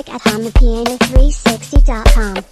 music at HondaPiano360.com.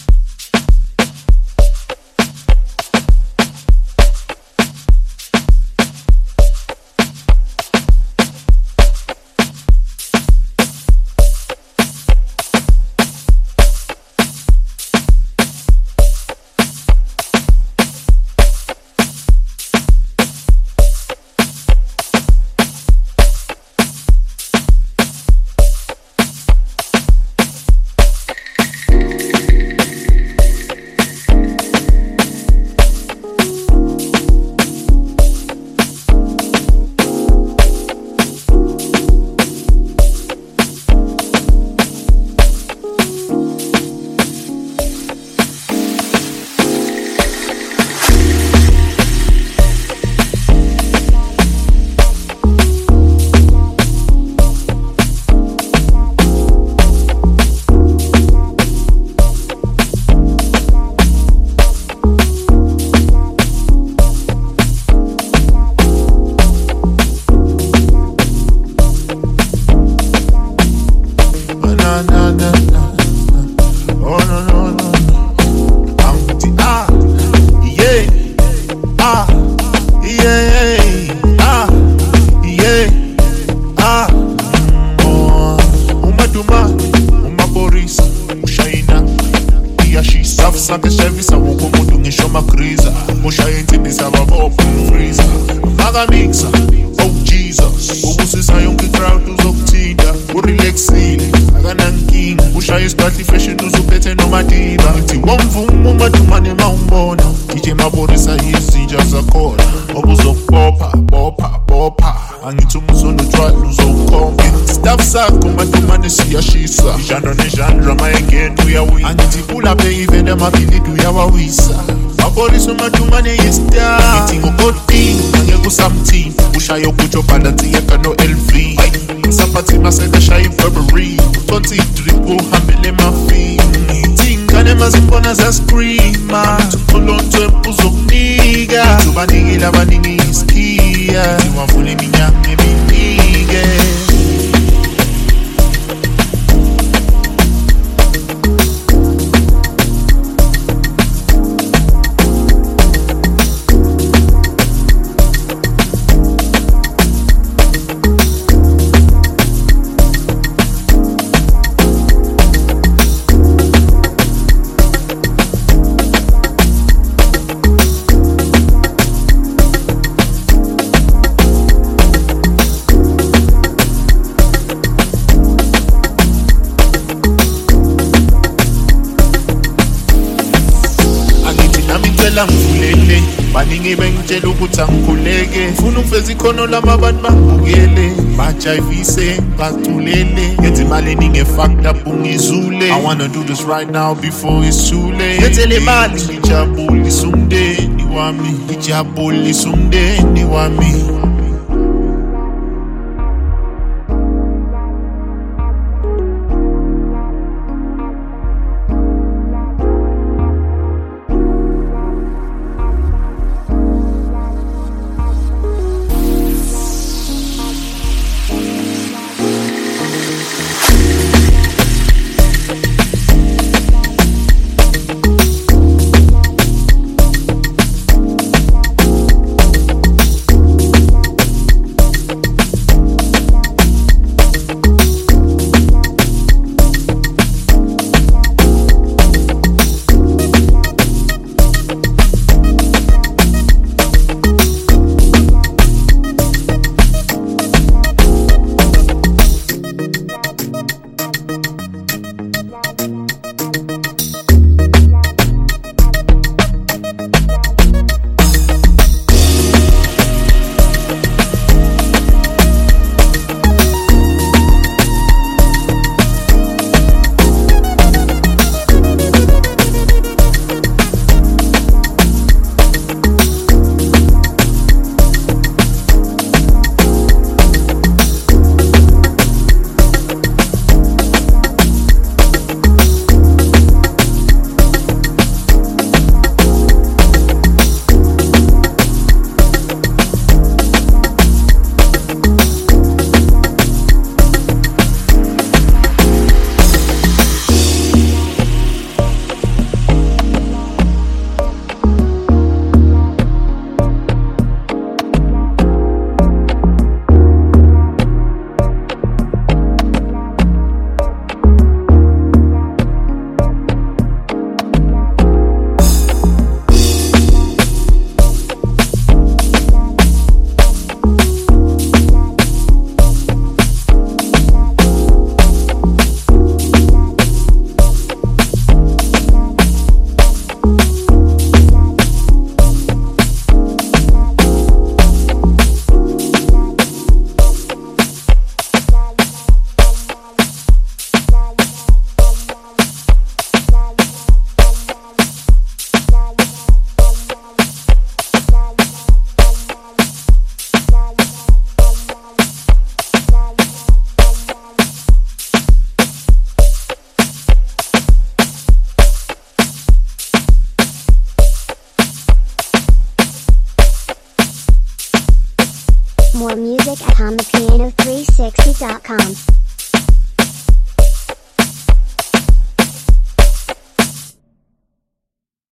Sake servisa wonke umuntu ngisho magriza ushaya intsinisa babopha freezer maka mixa oh Jesus ubusisa yonke crowd uzokuthinta urelaxile akanankinga ushaya isibadli fashion uzuphethe nomadiba uthi womvuma umadumane mawumbona DJ Maborisa izinja zakhona obuzokubopha bopha angithi umuzono try uzokhomba stuff sakho madumane siyashisa ijandra nejandra mayengena uyawina angithi pull up even amabhilidi uyawawisa Maborisa umadumane yestar ithi ngokodini angeke usamthini ushaye ukutsho balance yeka no LV saphathi maseka shaya Burberry uthonsi drip uhambele mafini tingane mazimbona za screamer ukhulonto uzokunika ubanikile abaningi iskiya wavula iminyaka eminike ngivulele baningi bengitshela ukuthi angikhuleke ngifuna ukufeza ikhono lami abantu bangibukele bajayivise baculele ngenza imali eningi efucked up ungizule I wanna do this right now before it's too late ngenzele imali ngijabulisa umndeni wami music at HamaPiano360.com.